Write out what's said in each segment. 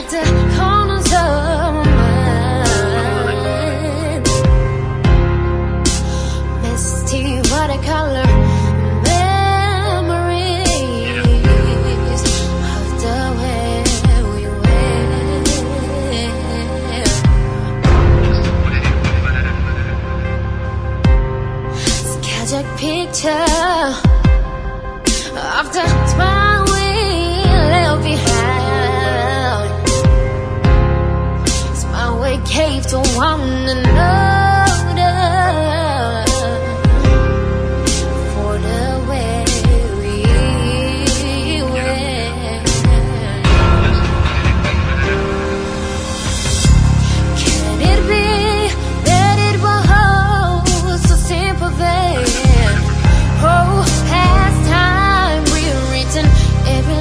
at the corners of my mind. Misty watercolor memories of the way we were. Sketch picture of the smile we left behind. Smile we gave to one another for the way we were. Can it be that it was so simple then? Oh, past time rewritten every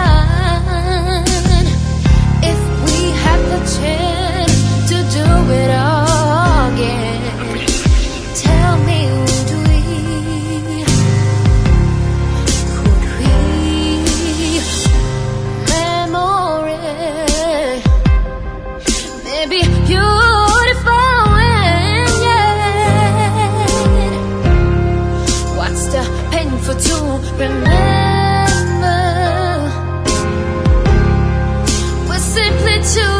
line. If we had the chance to do it all again, tell me, would we? Could we? Memory may be beautiful and yet, what's the painful to remember? We're simply too